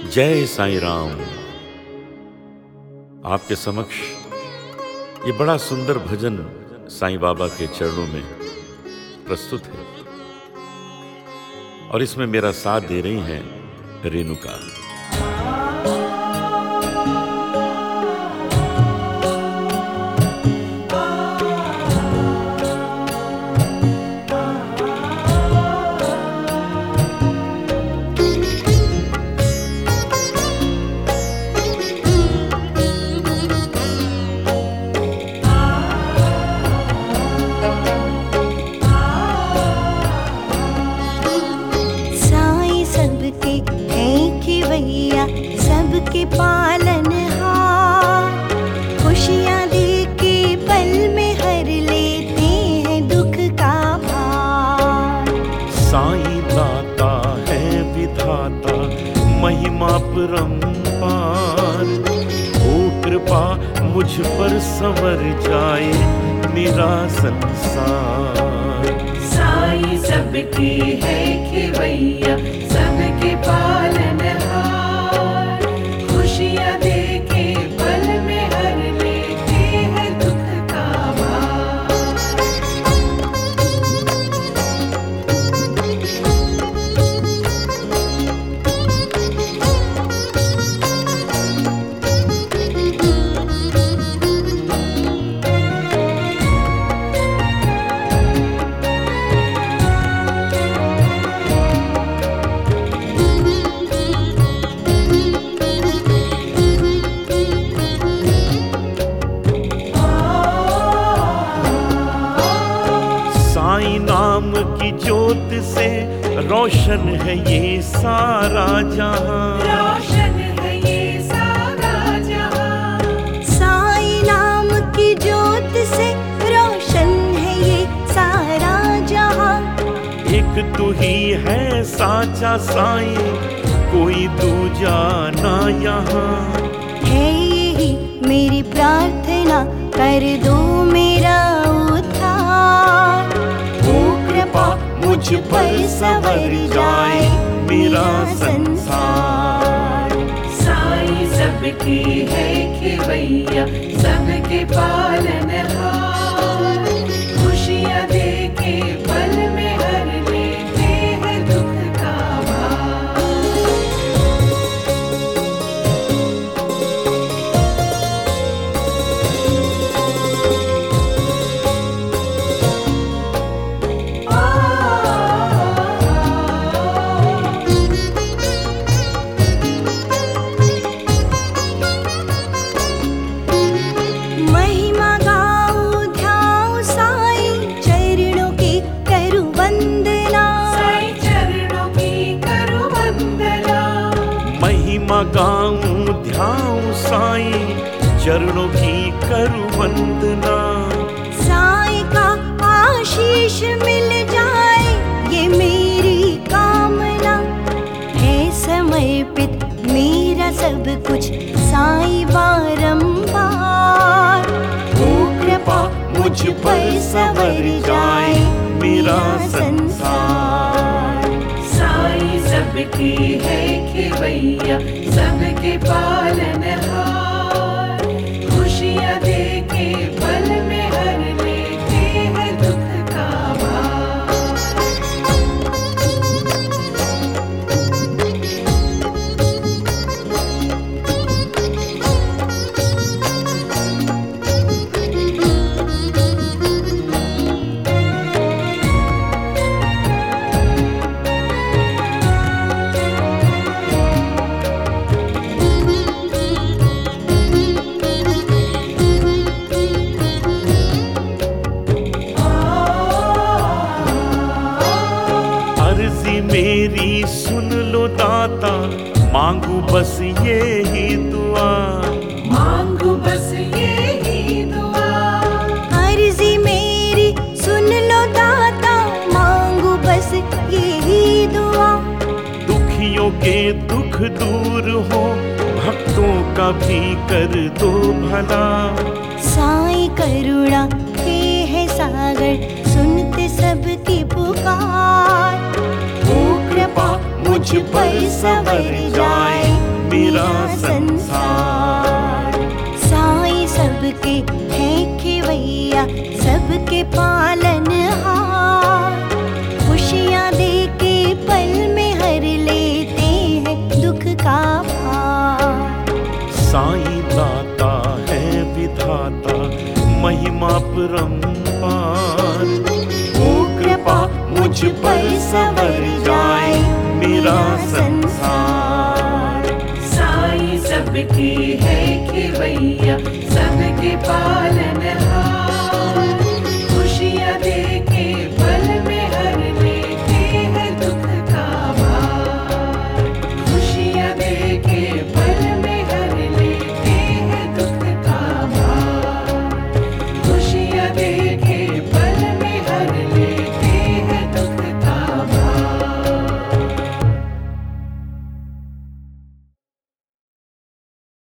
जय साईं राम। आपके समक्ष ये बड़ा सुंदर भजन साईं बाबा के चरणों में प्रस्तुत है और इसमें मेरा साथ दे रही हैं रेणुका। सबके पालनहार, खुशियाँ दे के पल में हर लेते हैं दुख का भार। साईं दाता है विधाता महिमा परंपार, हो कृपा मुझ पर संवर जाए मेरा संसार। साईं सबके है खिवैया सबके पालनहार, नाम की ज्योत से रोशन है ये सारा जहां, रोशन है ये सारा जहां। साईं नाम की ज्योत से रोशन है ये सारा जहां। एक तू ही है साचा साईं, कोई दूजा ना यहाँ। है यही मेरी प्रार्थना, कर दो मेरा उद्धार। मुझ पर संवर जाए मेरा संसार। साईं सबकी है खिवैया सबके पालनहार, खुशियाँ दे के पल में हर लेते हैं दुख का भार। गाऊं ध्याऊं साईं चरणों की करूं वंदना। साईं का आशीष मिल जाए ये मेरी कामना है। समर्पित मेरा सब कुछ साईं बारंबार। हो कृपा मुझ पर संवर जाए मेरा संसार। साईं सबकी है खिवैया सबके पालनहार, खुशियाँ दे के पल में हर लेते हैं दुख का मेरी सुन लो दाता, मांगू बस ये ही दुआ। मांगू बस ये ही दुआ। अर्जी मेरी सुन लो दाता, मांगू बस ये ही दुआ। दुखियों के दुख दूर हो, भक्तों का भी कर दो भला। साईं करुणा के है सागर, सुनते सबकी पुकार। हो कृपा मुझ पर संवर जाए मेरा संसार। साईं सबके है खिवैया, सबके पालनहार। खुशियाँ दे के पल में हर लेते हैं दुख का भार। साईं दाता है विधाता, महिमा परंपार। वो कृपा मुझ पर सवर जाए मेरा संसार। साईं सबकी है खिवैया, सबके पालनहार।